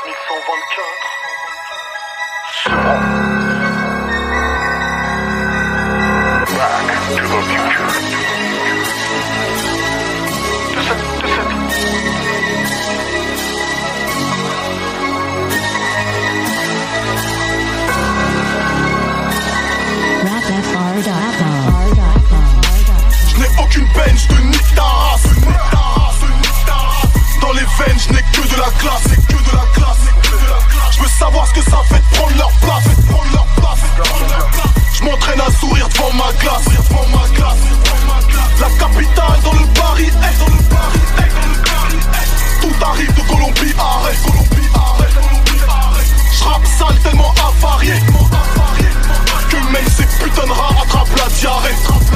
Je n'ai aucune peine, je te nique ta race. Dans les veines, je n'ai que de la classe. Je veux savoir ce que ça fait de prendre leur place. Je m'entraîne à sourire devant ma classe. La capitale dans le Paris. Tout arrive de Colombie, arrête. Je rappe sale tellement avarié que même ces putains de rats attrapent la diarrhée.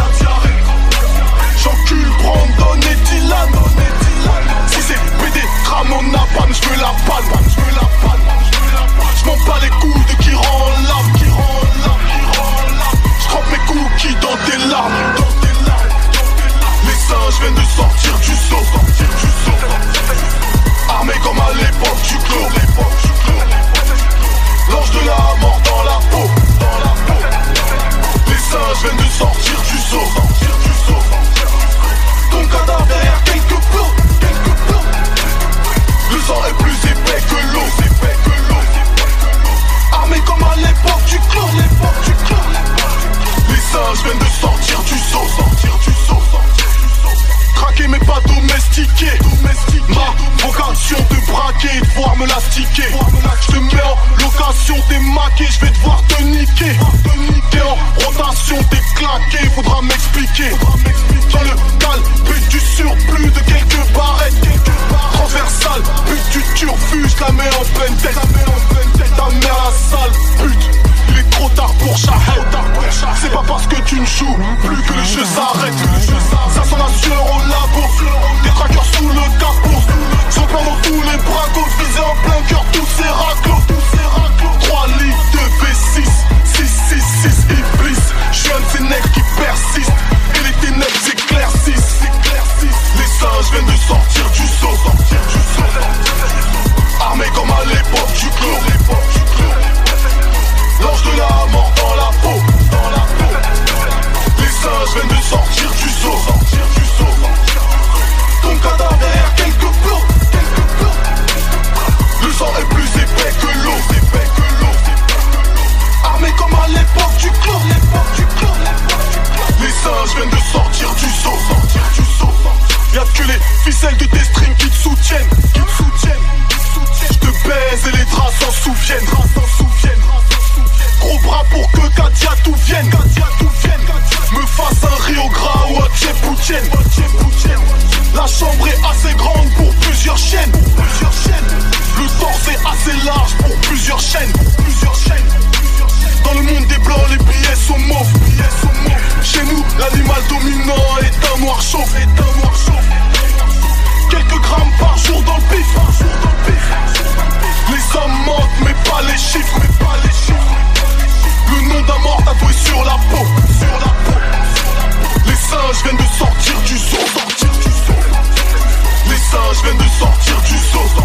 J'encule Brandon et Dylan. Si c'est BD, Ramon Napalm, j'veux la palme. J'm'en bats les couilles de qui rend l'âme. J'trempe mes cookies dans tes larmes. Les singes viennent de sortir du seau. Armés comme à l'époque du clos. L'ange de la mort dans la peau. Les singes viennent de sortir du seau. Ton cadavre derrière quelques plots. Le sang est plus épais que l'eau. Armés comme à l'époque du clos. Les singes viennent de sortir du seau. Craquer mais pas domestiqué. Ma vocation de braquer et de voir me l'astiquer. Je te mets en location, t'es maqué, je vais devoir te niquer. T'es en rotation, t'es claqué, faudra m'expliquer. Dans le cal, but du surplus de quelques barrettes. Transversal, but du turfu, je la mets en pleine tête. Ta mère la sale pute. Il est trop tard pour Shahid. C'est pas parce que tu ne joues plus que le jeu s'arrête. Ça sent la sueur au labo. Des traqueurs sous le capot. J'en prends dans tous les bracos. Visés en plein cœur tous ces raclos. 3 litres de V6 666 Iblis. J'suis un de ces nègres qui persistent. Et les ténèbres s'éclaircissent. Les singes viennent de sortir du seau. Armés comme à l'époque du clos. L'ange de la mort dans la peau. Les singes viennent de sortir du seau. Ton cadavre derrière quelques plots. Le sang est plus épais que l'eau. Armés comme à l'époque du clos. Les singes viennent de sortir du seau. Y'a que les ficelles de tes strings qui te soutiennent. Je te baise et les draps s'en souviennent. Gros bras pour que Katia tout vienne. Me fasse un Rio Gras ou un Tchèpoutienne. La chambre est assez grande pour plusieurs chaînes. Le torse est assez large pour plusieurs chaînes. Dans le monde des blancs, les billets sont mauves. Chez nous, l'animal dominant est un noir chauve. Quelques grammes par jour dans le bif. Les hommes mentent mais pas les chiffres. Le nom d'un mort tatoué sur la peau. Les singes viennent de sortir du seau. Les singes viennent de sortir du seau.